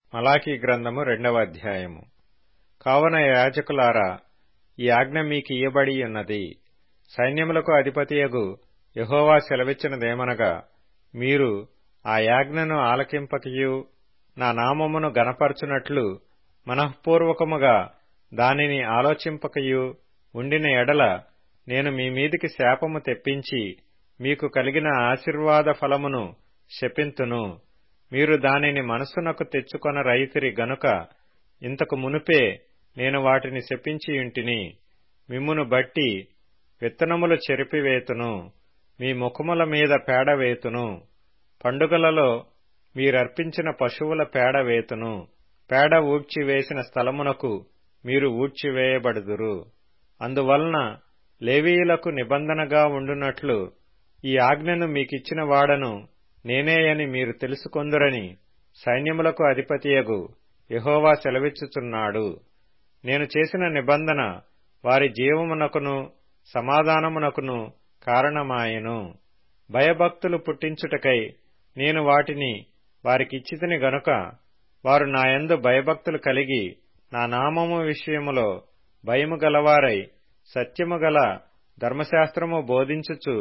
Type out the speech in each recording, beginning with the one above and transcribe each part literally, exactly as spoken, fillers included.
మలాకీ గ్రంథము రెండవ అధ్యాయము. కావున యాజకులారా, ఈ ఆజ్ఞ మీకు ఇయ్యబడి ఉన్నది. సైన్యములకు అధిపతియగు యెహోవా సెలవిచ్చినదేమనగా, మీరు ఆ యాజ్ఞను ఆలకింపకయు నా నామమును గణపరచునట్లు మనఃపూర్వకముగా దానిని ఆలోచింపకయు ఉండిన ఎడల నేను మీ మీదికి శాపము తెప్పించి మీకు కలిగిన ఆశీర్వాద ఫలమును శపింతును. మీరు దానిని మనస్సునకు తెచ్చుకొనరైతిరి గనుక ఇంతకు మునుపే నేను వాటిని శపించియుంటిని. మిమ్మును బట్టి విత్తనములు చెరిపివేతును, మీ ముఖముల మీద పేడ వేతును. పండుగలలో మీరర్పించిన పశువుల పేడ వేతును. పేడ ఊడ్చివేసిన స్థలమునకు మీరు ఊడ్చివేయబడుదురు. అందువలన లేవీయులకు నిబంధనగా ఉండునట్లు ఈ ఆజ్ఞను మీకిచ్చిన వాడను నేనేయని మీరు తెలుసుకొందురని సైన్యములకు అధిపతియగు యెహోవా సెలవిచ్చుచున్నాడు. నేను చేసిన నిబంధన వారి జీవమునకును సమాధానమునకును కారణమాయెను. భయభక్తులు పుట్టించుటకై నేను వాటిని వారికిచ్చితిని గనుక వారు నాయందు భయభక్తులు కలిగి నా నామము విషయములో భయము గలవారై సత్యము గల ధర్మశాస్త్రము బోధించుచు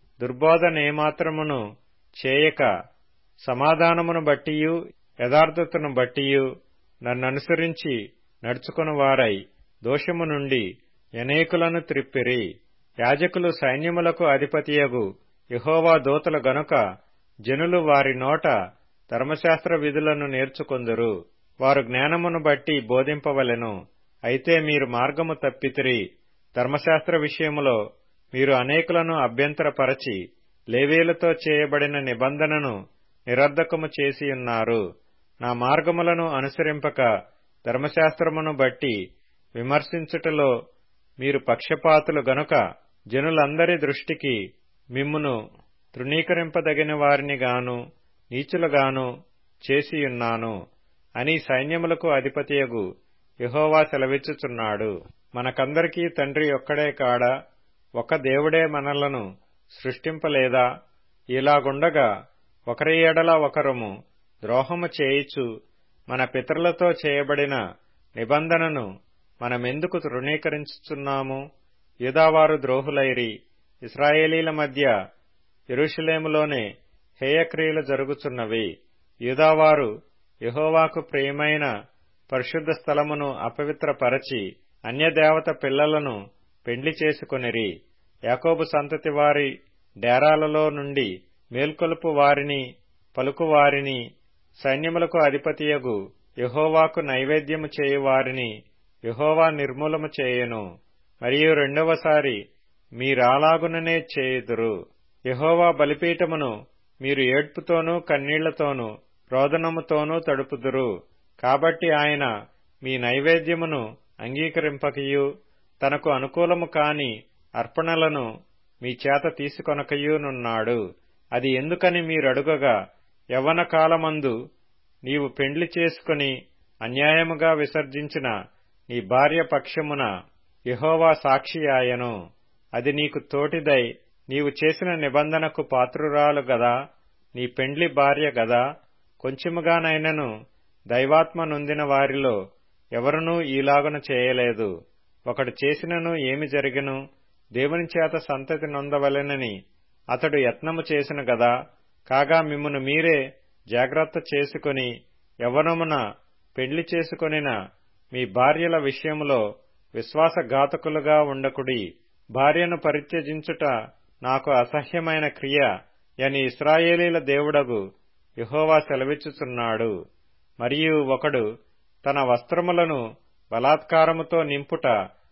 దుర్బోధనేమాత్రమును చేయక సమాధానమును బట్టియు యథార్థతను బట్టియు నన్ననుసరించి నడుచుకొనువారై దోషము నుండి అనేకులను త్రిప్పిరి. యాజకులు సైన్యములకు అధిపతియగు యెహోవా దూతలు గనుక జనులు వారి నోట ధర్మశాస్త్ర విధులను నేర్చుకొందురు. వారు జ్ఞానమును బట్టి బోధింపవలెను. అయితే మీరు మార్గము తప్పితిరి. ధర్మశాస్త్ర విషయములో మీరు అనేకులను అభ్యంతరపరచి లేవీయులతో చేయబడిన నిబంధనను నిరర్ధకము చేసియున్నారు. నా మార్గములను అనుసరింపక ధర్మశాస్త్రమును బట్టి విమర్శించుటలో మీరు పక్షపాతులు గనుక జనులందరి దృష్టికి మిమ్మును తృణీకరింపదగిన వారినిగాను నీచులుగాను చేసియున్నాను అని సైన్యములకు అధిపతియగు యెహోవా సెలవిచ్చుచున్నాడు. మనకందరికీ తండ్రి ఒక్కడే కాడా? ఒక దేవుడే మనలను సృష్టింపలేదా? ఇలాగుండగా ఒకరి ఎడల ఒకరము ద్రోహము చేయిచు మన పితరులతో చేయబడిన నిబంధనను మనమెందుకు తృణీకరించుచున్నాము? యూదావారు ద్రోహులైరి. ఇశ్రాయేలీల మధ్య యెరూషలేములోనే హేయక్రియలు జరుగుచున్నవి. యూదావారు యెహోవాకు ప్రియమైన పరిశుద్ధ స్థలమును అపవిత్రపరచి అన్యదేవత పిల్లలను పెండ్లి చేసుకొనిరి. యాకోబు సంతతి వారి డేరాలలో నుండి మేల్కొలుపు వారిని పలుకువారిని సైన్యములకు అధిపతియగు యెహోవాకు నైవేద్యము చేయువారిని యెహోవా నిర్మూలము చేయును. మరియు రెండవసారి మీరాలాగుననే చేయుదురు. యెహోవా బలిపీఠమును మీరు ఏడ్పుతోనూ కన్నీళ్లతోనూ రోదనముతోనూ తడుపుదురు. కాబట్టి ఆయన మీ నైవేద్యమును అంగీకరింపకయు తనకు అనుకూలము కాని అర్పణలను మీ చేత తీసుకొనకయునున్నాడు. అది ఎందుకని మీరడుగగా, యవ్వన కాలమందు నీవు పెండ్లి చేసుకుని అన్యాయముగా విసర్జించిన నీ భార్య పక్షమున యెహోవా సాక్షియాయను. అది నీకు తోటిదై నీవు చేసిన నిబంధనకు పాత్రురాలు గదా, నీ పెండ్లి భార్య గదా. కొంచెముగానైనను దైవాత్మ నొందిన వారిలో ఎవరునూ ఈలాగున చేయలేదు. ఒకడు చేసినను ఏమి జరిగెను? దేవుని చేత సంతతి నొందవలెనని అతడు యత్నము చేసిన గదా. కాగా మిమ్మును మీరే జాగ్రత్త చేసుకుని యవ్వనమున పెండ్లి చేసుకొనిన మీ భార్యల విషయములో విశ్వాసఘాతకులుగా ఉండకుడి. భార్యను పరిత్యజించుట నాకు అసహ్యమైన క్రియ అని ఇశ్రాయేలీల దేవుడగు యెహోవా సెలవిచ్చుచున్నాడు. మరియు ఒకడు తన వస్త్రములను బలాత్కారముతో నింపుట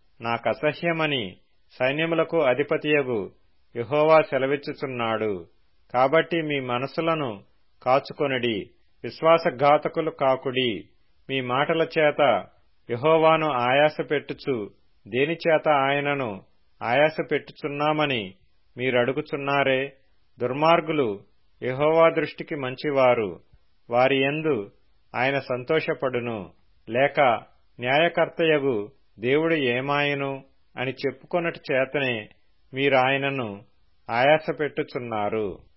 నాకసహ్యమని సైన్యములకు అధిపతియగు యెహోవా సెలవిచ్చుచున్నాడు. కాబట్టి మీ మనసులను కాచుకొనిడి, విశ్వాసఘాతకులు కాకుడి. మీ మాటల చేత యెహోవాను ఆయాసపెట్టుచు దేనిచేత ఆయనను ఆయాసపెట్టుచున్నామని మీరడుగుచున్నారే? దుర్మార్గులు యెహోవా దృష్టికి మంచివారు, వారి యందు ఆయన సంతోషపడును. లేక న్యాయకర్తయగు దేవుడు ఏమాయను అని చెప్పుకొనుట చేతనే మీరాయనను ఆయాసపెట్టుచున్నారు.